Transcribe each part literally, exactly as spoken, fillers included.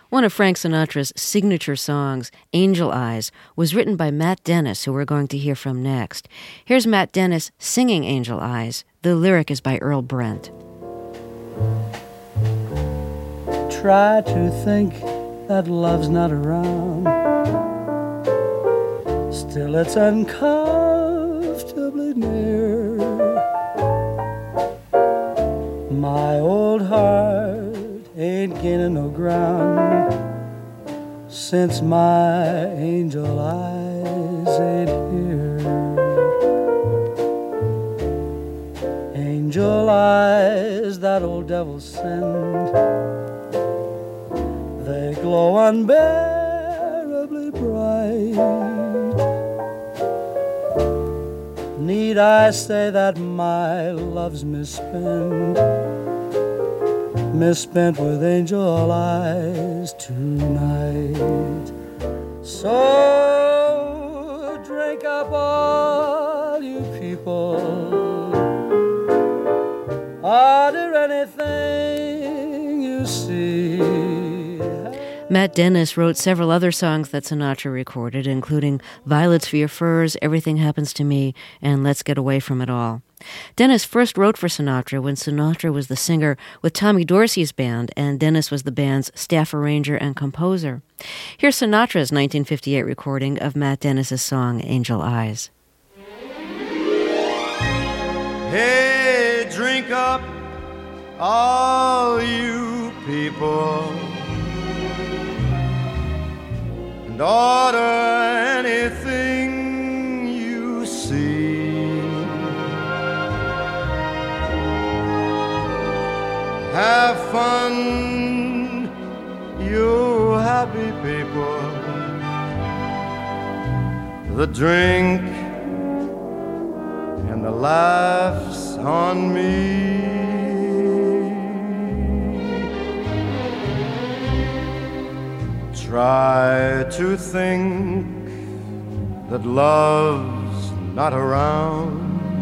One of Frank Sinatra's signature songs, Angel Eyes, was written by Matt Dennis, who we're going to hear from next. Here's Matt Dennis singing Angel Eyes. The lyric is by Earl Brent. Try to think that love's not around, still it's uncomfortably near. My old heart ain't gaining no ground since my angel eyes ain't here. Angel eyes that old devil sent, they glow unbearably bright. Need I say that my love's misspent, misspent with angel eyes tonight? So drink up all you people, order anything you see. Matt Dennis wrote several other songs that Sinatra recorded, including Violets for Your Furs, Everything Happens to Me, and Let's Get Away from It All. Dennis first wrote for Sinatra when Sinatra was the singer with Tommy Dorsey's band, and Dennis was the band's staff arranger and composer. Here's Sinatra's nineteen fifty-eight recording of Matt Dennis's song, Angel Eyes. Hey, drink up, all you people, and order anything you see. Have fun, you happy people. The drink and the laughs on me. Try to think that love's not around,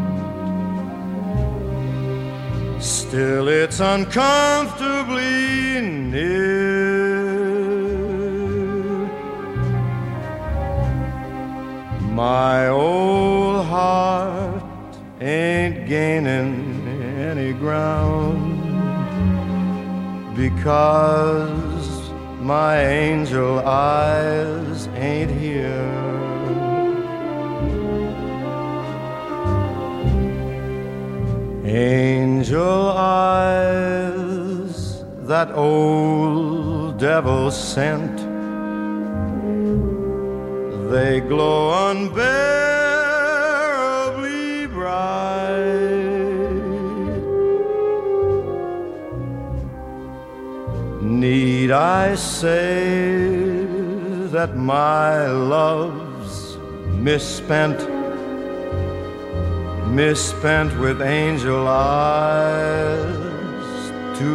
still it's uncomfortably near. My old heart ain't gaining any ground because my angel eyes ain't here. Angel eyes that old devil sent, they glow unbearably bright. Need I say that my love's misspent, misspent with angel eyes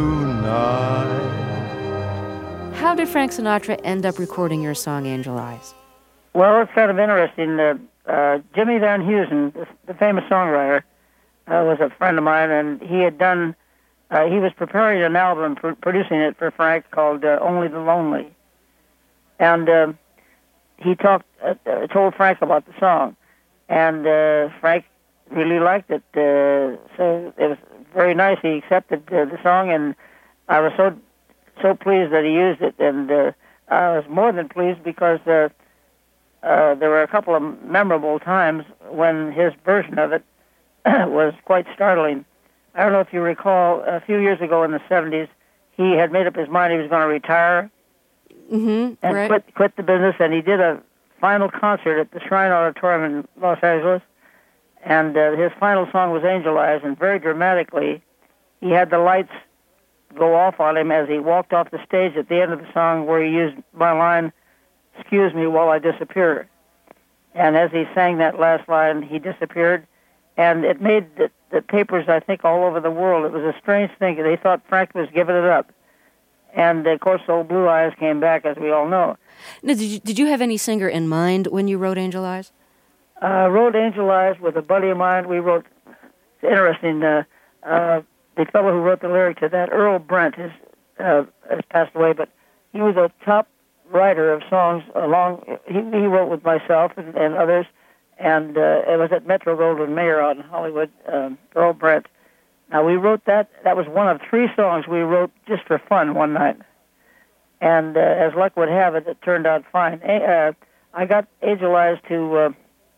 tonight? How did Frank Sinatra end up recording your song, Angel Eyes? Well, it's kind of interesting. Uh, uh, Jimmy Van Heusen, the, the famous songwriter, uh, was a friend of mine, and he had done, uh, he was preparing an album, pr- producing it for Frank called uh, Only the Lonely. And uh, he talked, uh, uh, told Frank about the song, and uh, Frank really liked it. Uh, so it was very nice. He accepted uh, the song, and I was so so pleased that he used it, and uh, I was more than pleased because uh, uh, there were a couple of memorable times when his version of it was quite startling. I don't know if you recall, a few years ago in the seventies, he had made up his mind he was going to retire mm-hmm, and right. quit quit the business, and he did a final concert at the Shrine Auditorium in Los Angeles, and uh, his final song was Angel Eyes, and very dramatically, he had the lights go off on him as he walked off the stage at the end of the song where he used my line, "Excuse me while I disappear." And as he sang that last line, he disappeared, and it made the, the papers, I think, all over the world. It was a strange thing. They thought Frank was giving it up. And, of course, old Blue Eyes came back, as we all know. Now, did you, did you have any singer in mind when you wrote Angel Eyes? I uh, wrote Angel Eyes with a buddy of mine. We wrote, it's interesting, uh, uh, the fellow who wrote the lyric to that, Earl Brent, has, uh, has passed away, but he was a top writer of songs. Along, he, he wrote with myself and, and others, and uh, it was at Metro Goldwyn Mayer out in Hollywood. Um, Earl Brent. Now we wrote that. That was one of three songs we wrote just for fun one night, and uh, as luck would have it, it turned out fine. Uh, I got Angel Eyes to uh,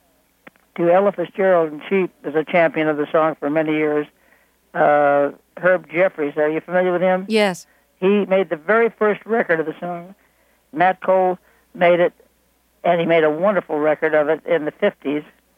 to Ella Fitzgerald, and she was a champion of the song for many years. Uh, Herb Jeffries, are you familiar with him? Yes. He made the very first record of the song. Nat Cole made it, and he made a wonderful record of it in the fifties.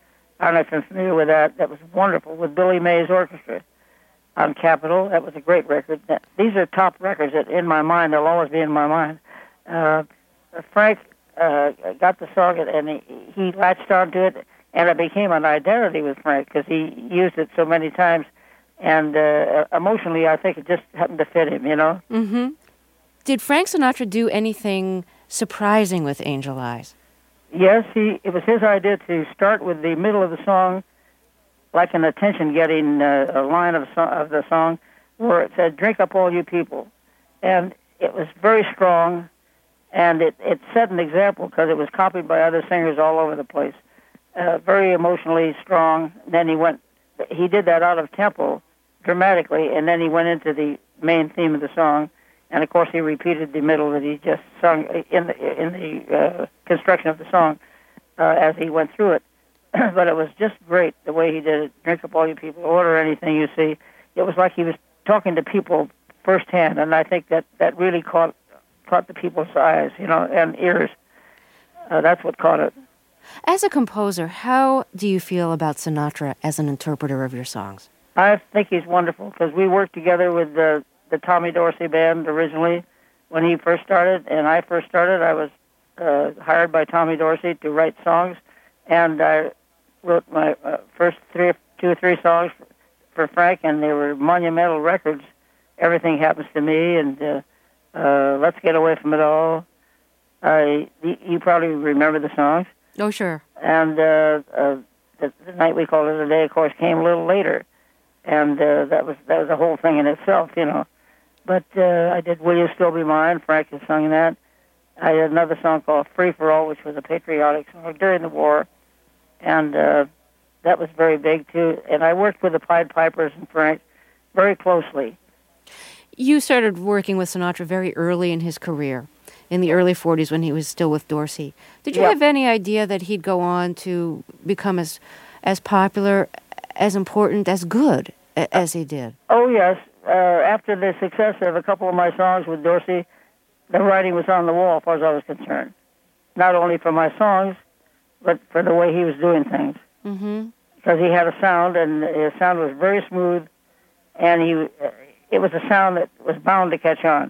I don't know if you're familiar with that. That was wonderful, with Billy Mays Orchestra on Capitol. That was a great record. These are top records that, in my mind, they'll always be in my mind. Uh, Frank uh, got the song, and he, he latched onto it, and it became an identity with Frank because he used it so many times. And uh, emotionally, I think it just happened to fit him, you know? Mm-hmm. Did Frank Sinatra do anything surprising with Angel Eyes? Yes, he. It was his idea to start with the middle of the song, like an attention-getting uh, a line of, so- of the song, where it said, "Drink up, all you people." And it was very strong, and it, it set an example because it was copied by other singers all over the place. Uh, very emotionally strong. Then he went, he did that out of tempo, dramatically, and then he went into the main theme of the song. And of course, he repeated the middle that he just sung in the in the uh, construction of the song uh, as he went through it. But it was just great the way he did it. Drink up, all you people, order anything you see. It was like he was talking to people firsthand, and I think that, that really caught caught the people's eyes, you know, and ears. Uh, that's what caught it. As a composer, how do you feel about Sinatra as an interpreter of your songs? I think he's wonderful because we worked together with the, the Tommy Dorsey Band originally when he first started, and I first started. I was uh, hired by Tommy Dorsey to write songs, and I wrote my uh, first three, two or three songs for, for Frank, and they were monumental records. Everything Happens to Me, and uh, uh, Let's Get Away from It All. Uh, you probably remember the songs. Oh, sure. And uh, uh, the, the Night We Called It a Day, of course, came a little later, and uh, that was that was a whole thing in itself, you know. But uh, I did Will You Still Be Mine? Frank has sung that. I did another song called Free for All, which was a patriotic song during the war, and uh, that was very big too. And I worked with the Pied Pipers and Frank very closely. You started working with Sinatra very early in his career, in the early forties when he was still with Dorsey. Did you Yeah. have any idea that he'd go on to become as as popular, as important, as good a- as he did? Oh, yes. Uh, after the success of a couple of my songs with Dorsey, the writing was on the wall as far as I was concerned. Not only for my songs, but for the way he was doing things. Mm-hmm. Because he had a sound, and his sound was very smooth, and he uh, it was a sound that was bound to catch on.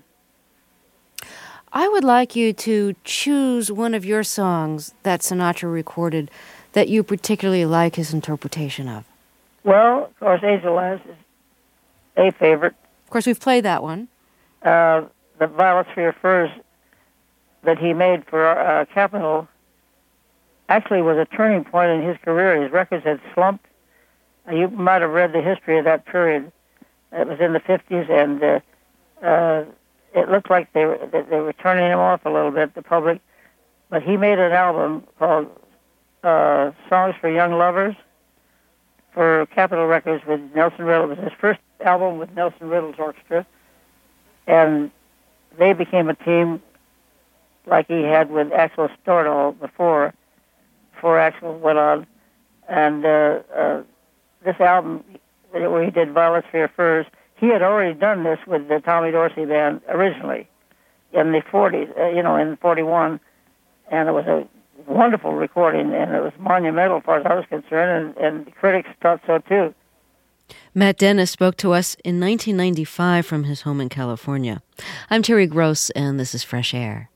I would like you to choose one of your songs that Sinatra recorded that you particularly like his interpretation of. Well, of course, Angel Eyes is a favorite. Of course, we've played that one. Uh, the Violets for Your Furs that he made for uh, Capitol actually was a turning point in his career. His records had slumped. Uh, you might have read the history of that period. It was in the fifties, and uh, uh, it looked like they were that they were turning him off a little bit, the public. But he made an album called uh, Songs for Young Lovers for Capitol Records with Nelson Riddle. It was his first album with Nelson Riddle's orchestra, and they became a team like he had with Axel Stordahl before, before Axel went on. And uh, uh, this album, where he did Violets for Your Furs, he had already done this with the Tommy Dorsey Band originally in the forties, uh, you know, in forty-one, and it was a wonderful recording, and it was monumental as far as I was concerned, and, and critics thought so too. Matt Dennis spoke to us in nineteen ninety-five from his home in California. I'm Terry Gross, and this is Fresh Air.